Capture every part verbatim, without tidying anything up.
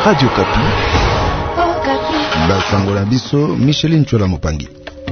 Radio Kapi. Oh, Kapi. Basangola biso Micheline Chola Mopangi.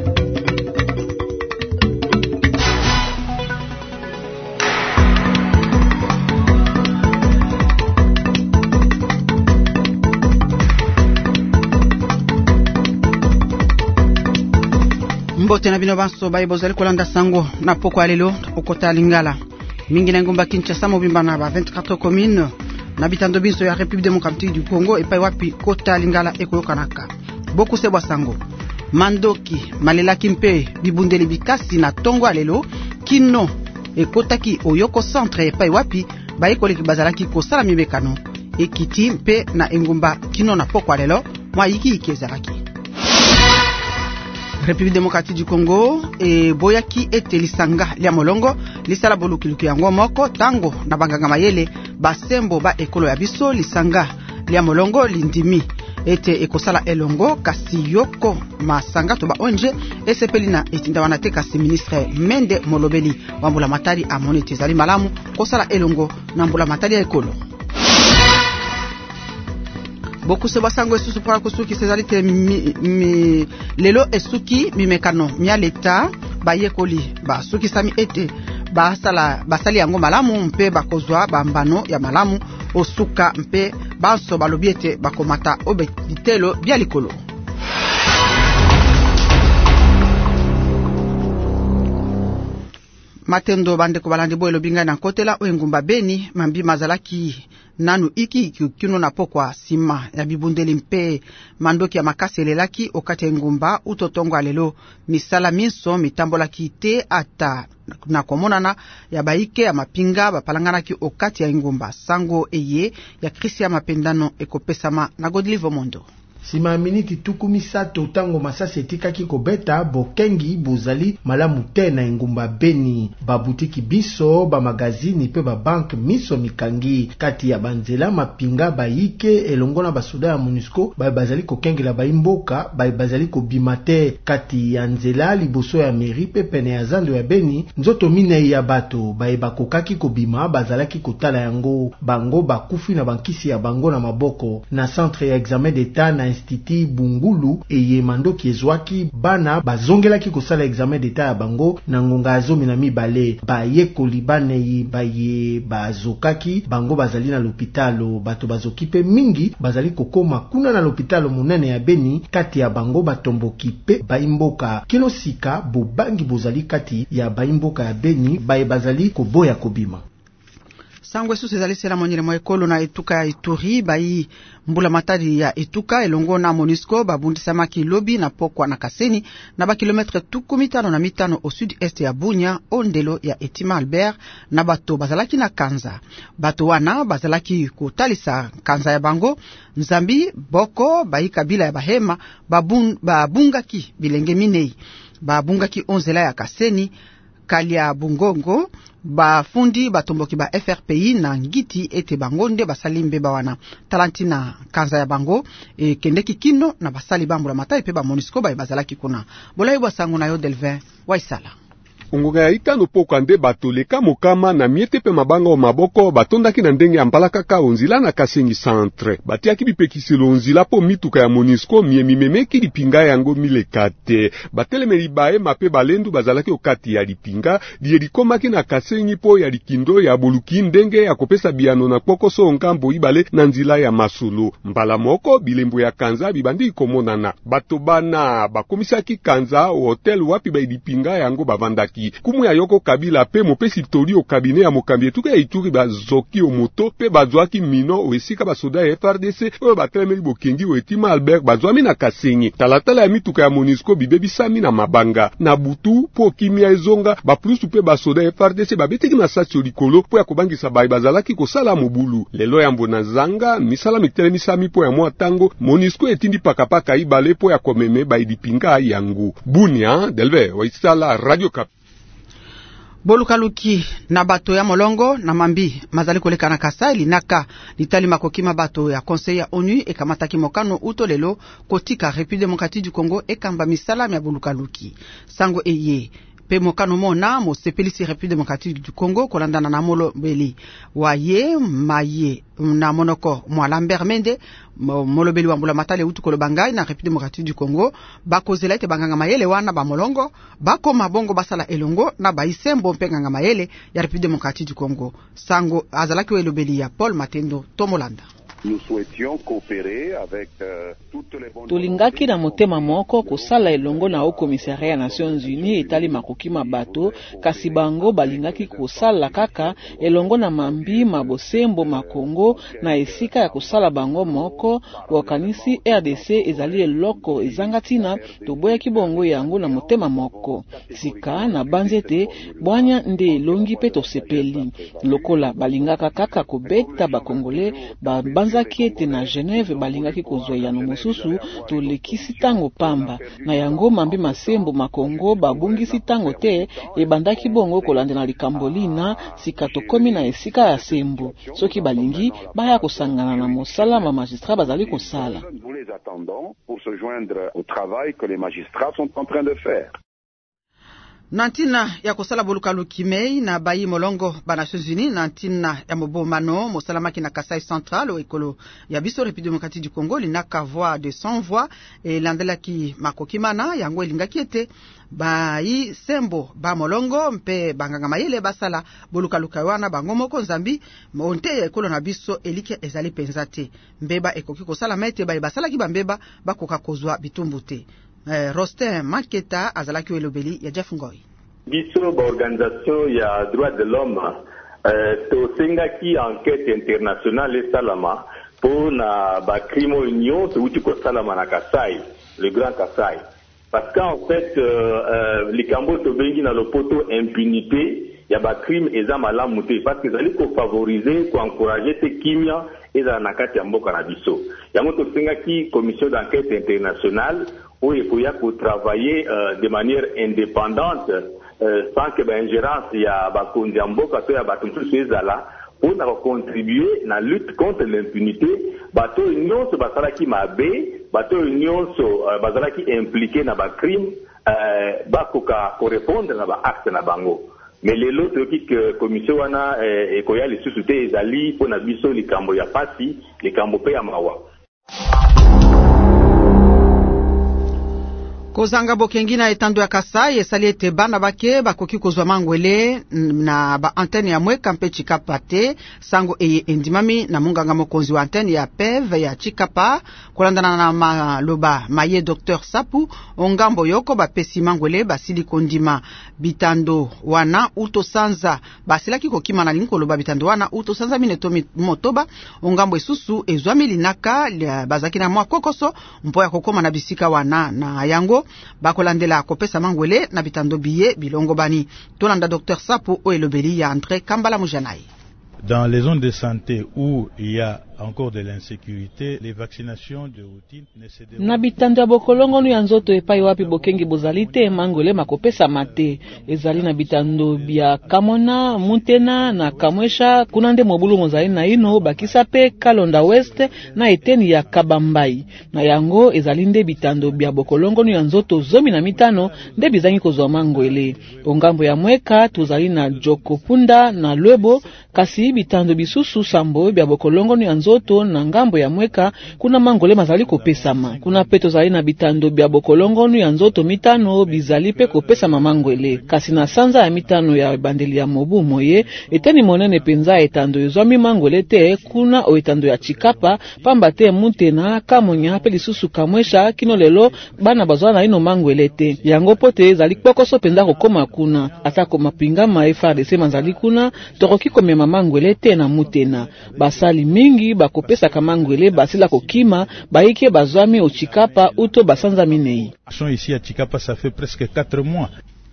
Mbote na bino banso bayi bozali kolanda sango na poko alelo okota lingala mingi na ngomba Kinshasa mobimba na ba vingt-quatre communes na bitando biso ya République démocratique du Congo epai wapi kota lingala ekoyokanaka boku se bwa sango mandoki malelaki mpe bibundeli bikasi na tongo alelo kino ekotaki oyoko centre epai wapi bayi koleki bazalaki kosala mibekano ekiti mpe na engumba kino na poko alelo mwa yiki ikezalaki. République démocratique du Congo e boyaki ete lisanga lia molongo lisala bolukiluki yango moko tango na banganga mayele basembo ba ekolo ya biso lisanga lia molongo lindimi ete ekosala elongo kasi yoko masanga to ba onje esepeli na etinda wana te kasi ministre Mende Molobeli wambula matari amoni tezali malamu kosala elongo na mbula matari ya ekolo. Boku se basango esusu para kusuki sezali te mi, mi, lelo esuki mimekano mia leta bayekoli ba suki sami ete basala basali yango malamu mpe bakozwa bambano ya malamu osuka mpe banso balobi ete bakomata obitelo bya likolo. Matendo bande ko balandi boelo binga na kotela oengumba Beni mambi mazalaki nanu iki kino na pokwa sima ya bibundeli mpe mandoki ya makasi elelaki okate ngumba utotongo alelo misala minso mitambolaki te ata na komonana ya baike ya mapinga bapalanganaki okati ya ngumba sango eye ya krisi ya mapendano ekopesama na Godlivo Mondo. Sima miniti tukumi sato tango masasi etikaki kobeta bokengi bozali malamu te na engumba Beni babutiki biso ba magazini pe ba bank miso mikangi kati ya banzela mapinga bayike elongo na basoda ya MONUSCO ba bazali kokengela baimboka ba bazali kobimate kati ya nzela liboso ya mairie pe pene ya zando ya Beni nzoto mine ya bato ba bakokaki kobima bazalaki kotala yango bango bakufi na bankisi ya bango na maboko na centre ya examen d'état na Institut Bungulu eye mandoki ezwaki bana bazongelaki kosala examen d'état ya bango na ngonga azomi na mibale baye kolibane baye bazokaki bango bazali na l'hôpitalo bato bazoki pe mingi bazali kokoma kuna na l'hôpitalo monene ya Beni kati ya bango batomboki pe baimboka kilo sika bobangi bozali kati ya baimboka ya Beni baye bazali koboya kobima. Sangwe su sezali sela monyere mo ekolo na etuka ya Ituri bayi mbula matadi ya etuka elongo na MONUSCO babundisa maki lobi na pokwa na Kaseni na ba kilometre tukumitano na mitano au sud-est ya Bunya ondelo ya Etima Albert na bato bazalaki na Kanza bato wana bazalaki kotalisa Kanza ya bango Nzambi boko bayi kabila ya bahema babun, babungaki bilenge minei babungaki onzela ya Kaseni Kalia Bungongo bafundi batomboki ba F R P I na ngiti ete bangonde basali mbeba wana talanti na Kanza ya bango e kendeki kino na basali bambula matai pe ba MONUSCO ba bazalaki kuna bolayi bwa sango na yo Delvin Waisala. Ungoga ya itano poka nde batoleka mokama na miete pe mabanga o maboko batondaki na ndenge ya mbalakaka onzila na Kasenyi centre batiaki bipekiselo onzila po mituka ya MONUSCO miemi memeki lipinga yango milekate batelemeli bae mape balendu bazalaki okati ya lipinga diye likomaki na Kasenyi po ya likindo ya boluki ndenge ya kopesa biano na pokoso onkambo ibale na nzila ya Masolo mbala moko bilembo ya Kanza bibandi komonana bato bana bakomisaki Kanza o hotel wapi ba lipinga yango bavandaki kumu ya Yoko Kabila pe mopesi tori o kabine ya mokambi etuka ya Ituri bazoki o moto pe bazwaki mino o esika basoda ya F R D C oyo batelemeli bokengi o Etima Albert bazwami na Kasenyi talatala ya mituka ya MONUSCO bibebisami na mabanga na butu po kimia ezonga baplusu pe basoda ya F R D C babeteki masasi o likolo po ya kobangisa bayi bazalaki kosala mobulu lelo ya mbona zanga misala mitelemisami po ya mwa tango MONUSCO etindi pakapaka ibale po ya komeme bayi lipinga yangu Bunia Delve Waisala Radio Kapi. Bolukaluki na bato ya molongo na mambi mazali koleka na Kasai linaka litali makokima bato ya conseil ya ONU ekamataki mokano utolelo kotika République démocratique du Congo ekamba misala ya bolukaluki sango eye pe mokano mona mo sepelisi République démocratique du Congo kolandana na molobeli waye maye na monoko mwa Lambert Mende molobeli wa mbula matale utu kolobangai na République démocratique du Congo bakozela ete banganga mayele wana ba molongo bakoma bongo basala elongo na baisembo mpenganga mayele ya République démocratique du Congo. Sango azalaki wa elobeli ya Paul Matendo Tomolanda. Nous souhaitions coopérer avec euh, toutes les bonnes Tolingaki na motema moko kosala elongo na o commissariat ya Nations Unies etali makoki mabato kasi bango balingaki kosala kaka elongo na mambi mabosembo makongo na esika ya kosala bango moko wakanisi R D C ezali eloko ezangatina toboyaki bongo yango na motema moko sika na banzete bwanya nde elongi pe tosepeli lokola balingaka kaka kobeta bakongole ba banzaki ete na Genève balingaki kozwa yano mosusu tolekisi tango pamba na yango mambi masembo makongo babungisi tango te ebandaki bongo kolandela likambolina sika tokomi na esika ya sembo soki balingi baya kosangana na mosala ma magistrat bazali kosala. Nous les attendons pour se joindre au travail que les magistrats sont en train de faire. Nantina ya kosala bolukalu kimei na bayi molongo ba Nations Unies nantina ya mobomano mosalamaki na Kasai Central o ekolo ya biso République démocratique du Congo linaka voix de cent voix et landelaki makokimana yango elingaki ete bayi sembo ba molongo mpe banganga mayele basala bolukalu kawana bango moko nzambi monte ya ekolo na biso elike ezali penzate mbeba ekoki kosala mete bayi basala ki bambeba bakoka kozwa bitumbu te. Eh, Roster Maketa azalaki welobeli ya Jeff Ngoi. Biso ba organisation ya droit de l'homme euh, to sengaki enquête internationale salama pour na ba crime union to uti ko salama na Kasai, le Grand Kasai. Parce qu'en fait euh, euh, les Cambo to bengi na lopoto impunité ya ba crime eza malamu te parce que zali ko favoriser ko encourager te kimia eza na kati ya mboka na biso. Yango to sengaki commission d'enquête internationale où il faut y travailler euh, de manière indépendante euh, sans que l'ingérence y a bakondiambo parce que y a batuntu sezala pour contribuer à la lutte contre l'impunité bato union so basala ki mabe bato union so uh, basala ki impliqué na ba crime euh, bakoka correspondre na ba acte na bango mais les autres qui que commission wana e koya les sous-soutés ezali pour na biso likambo ya pasi likambo pe ya mawa. Kozanga bokengina etando ya Kasai esali ete bana bake bakoki kozwa mangwele na ba antenne ya mweka mpe Chikapa te sango eye endimami na munganga mokonzi wa antenne ya P E V ya Chikapa kolandana na maloba maye Docteur Sapu ongambo yoko bapesi mangwele basili kondima bitando wana uto sanza basilaki kokima na linkolo ba bitando wana uto sanza mineto motoba ongambo esusu ezwami linaka bazaki na mwa kokoso mpo ya kokoma na bisika wana na yango bakolandela kopesa mangwele na bitando biye bilongo bani tolanda Docteur Sapu o elobeli ya André Kambala Mujanai. Dans les zones de santé où il y a encore de l'insécurité, les vaccinations de routine ne se déroulent. Na bitando ya bokolongo nu ya nzoto epai wapi bokengi bozali te mangwele makopesa mate ezali na bitando bia Kamona, Mutena na Kamwesha kuna nde mobulu mozali na ino bakisa pe Kalonda West na eteni ya Kabambai na yango ezali nde bitando bia bokolongo nu ya nzoto zomi na mitano nde bizangi kozwa mangwele ongambo ya mweka tozali na Jokopunda na Lwebo kasi bitando bisusu sambo bia bokolongo nu ya nzoto na ngambo ya mweka kuna mangole mazali kopesama kuna peto zali na bitando bia bokolongo nu ya nzoto mitano bizali pe kopesama mangwele kasi na sanza ya mitano ya bandeli ya mobu moye eteni monene penza etando ezwami mangwele te kuna o etando ya Chikapa pamba te Mutena Kamonya pe lisusu Kamwesha kino lelo bana bazwa na ino mangwele te yango pote ezali pokoso penza kokoma kuna atako mapinga ma F A R D C manzali kuna tokoki komema mangwele te na Mutena basali mingi bakopesa kamangwele basila kokima baike bazwami o Chikapa uto basanza minei. Ici à Chikapa ça fait presque quatre mois.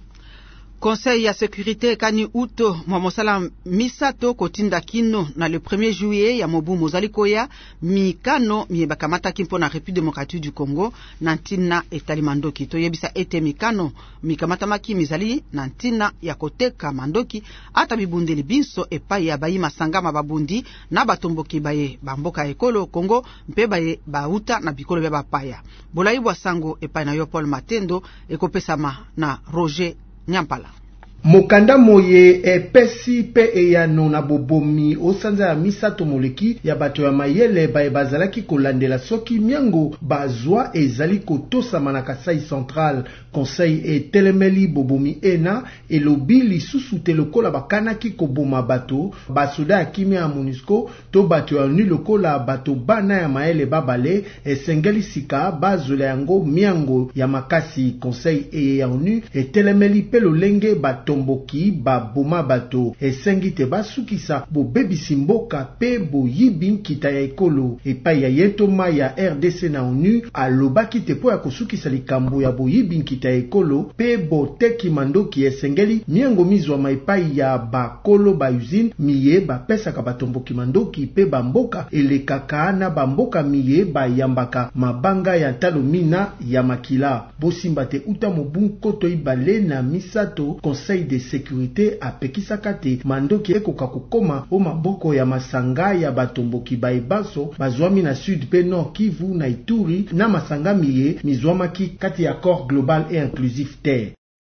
Conseil ya sécurité kani uto mwamosala misato kotinda kino na le premier juillet ya mobu mozali koya mikano miebakamata kimpo na République démocratique du Congo nantina etali mandoki to yebisa ete mikano mikamata maki mizali nantina ya koteka mandoki ata bibundeli binso epai ya bayi masangama babundi na batomboki baye bamboka ekolo Congo mpe baye bauta na bikolo bya bapaya bolayi bwa sango epai na yo Paul Matendo ekopesama na Roger Nyampala. Mokanda moye epesi pe eyano na bobomi osanza ya misato moleki ya bato ya mayele ba bazalaki kolandela soki miango bazwa ezali kotosama na Kasai Central. Conseil etelemeli bobomi ena elobi lisusu te lokola bakanaki koboma bato basoda ya kimia ya MONUSCO to bato ya ONU lokola bato bana ya mayele babale esengeli sika bazola yango miango ya makasi. Conseil e ya ONU etelemeli pe lolenge batomboki baboma bato esengi te basukisa bobebisi mboka pe boyibi nkita ya ekolo. Epai ya yetoma ya R D C na ONU alobaki te po ya kosukisa likambo ya boyibi nkita ya ekolo pe boteki mandoki esengeli miango mizwa maipai ya bakolo ba usine miye bapesaka batomboki mandoki pe bamboka elekaka na bamboka miye bayambaka mabanga ya talo mina ya makila. Bosimba te uta mobu koto ibale na misato Conseil de sécurité apekisaka te mandoki ekoka kokoma o maboko ya masanga ya batomboki baibaso bazwami na sud pe nord Kivu na Ituri na masanga miye mizwamaki kati ya corps global et inclusif terre.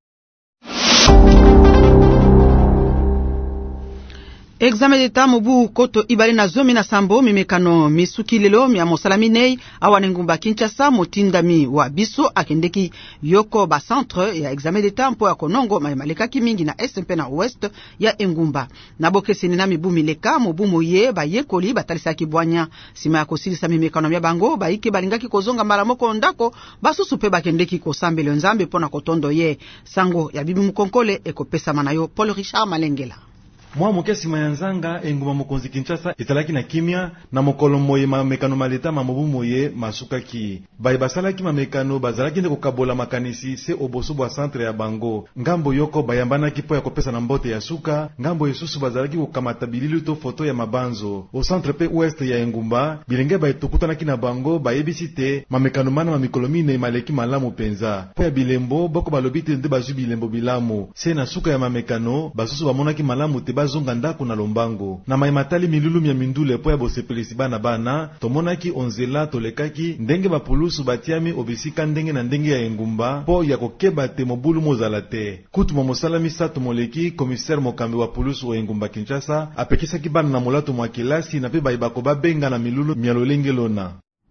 Examen d'etat mobu koto ibali na zomi na sambo mimekano misuki lelo mia mosalami nei awane ngumba Kinshasa motindami wa biso akendeki yoko ba centre ya examen d'etat mpo ya konongo maimalekaki mingi na S M P na ouest ya engumba na bokeseni na mibu mileka mobu moye ba yekoli batalisaki bwanya sima ya kosilisa mimekano mya bango baike balingaki kozonga mara moko ndako basusu pe bakendeki kosambela nzambe pona kotondo ye sango ya bibi mukonkole ekopesa manayo Paul Richard Malengela. Mwa mokesi mayanzanga enguma mokonzi Kinshasa ezalaki na kimia na mokolo moye mamekano maleta mamobu moye masukaki bayi basalaki mamekano bazalaki nde kokabola makanisi se oboso bwa centre ya bango ngambo yoko bayambanaki po ya kopesa na mbote ya suka ngambo yesusu bazalaki kokamata bililu to foto ya mabanzo o centre pe ouest ya engumba bilenge bayitukutanaki na bango bayebisi te mamekano mana mamikolo mine maleki malamu penza po ya bilembo boko balobi te nde bazwi bilembo bilamu se na suka ya mamekano basusu bamonaki malamu te zonga ndako na lombango na maimatali milulu mya mindule po ya bosepelisi bana bana tomonaki onzela tolekaki ndenge bapulusu batiami obisika ndenge na ndenge ya engumba po ya kokeba te mobulu mozala te kutu momosala misato moleki commissaire mokambi wa pulusu o engumba Kinshasa apekisaki bana na molato mwa kilasi na pe bayibako babenga na milulu mya lolenge lona.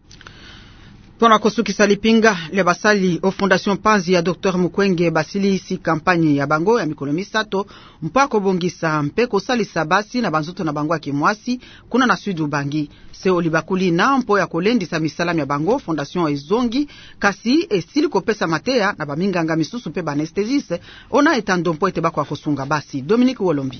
Pona kosukisa lipinga le basali o Fondation Panzi ya Docteur Mukwege basili si kampanye ya bango ya mikolo misato mpako bongisa mpe kosalisa basi na banzoto na bango ya kimwasi kuna na sud ubangi se olibakuli na mpo ya kolendisa misalami ya bango Fondation ezongi kasi esili kopesa mateya na baminganga misusu pe banesthésiste ona etandompo ete bako kosunga basi. Dominique Wolombi.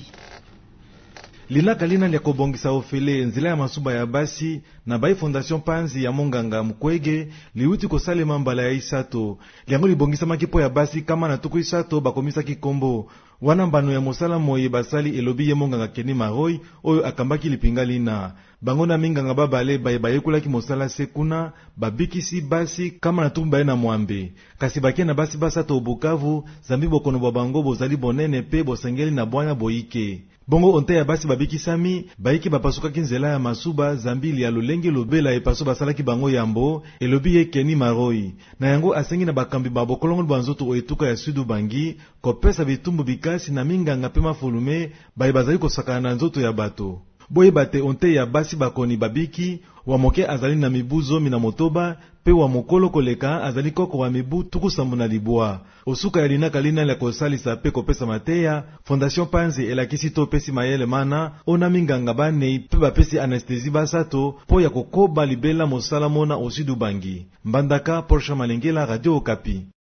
Lilaka lina lia kobongisa ofele nzila ya masuba ya basi na bai Fondation Panzi ya Monganga Mukwege liuti kosale mambala ya isato liango libongisa makipo ya basi kama na tuku isato bakomisa kikombo wana mbano ya mosala moye basali elobi ye Monganga Keni Maroi oyo akambaki lipinga lina bango na minganga babale baye bayekulaki mosala sekuna babikisi basi kama na tumba na mwambe kasi bakia na basi basato Bukavu zambi bokono bwa bango bozali bonene pe bosengeli na bwanya boike bongo onte ya basi babikisami baiki bapasukaki nzela ya masuba zambili ya lolenge lobela epaso basalaki bango yambo elobi ye Keni Maroi na yango asengi na bakambi babokolongo banzoto oetuka ya sudu bangi kopesa bitumbu bikasi na minganga pe mafulume bayi bazali kosakana na nzoto ya bato boye bate onte ya basi bakoni babiki wa moke azali na mibu zomi na motoba pe wa mokolo koleka azali koko wa mibu tukusambu na libwa osuka ya linaka lina la kosalisa pe kopesa mateya Fondation Panzi elakisi to pesi mayele mana ona minganga bane pe bapesi anesthesi basato po ya kokoba libela mosala mona osidu bangi mbandaka Porsche Malengela Radio Okapi.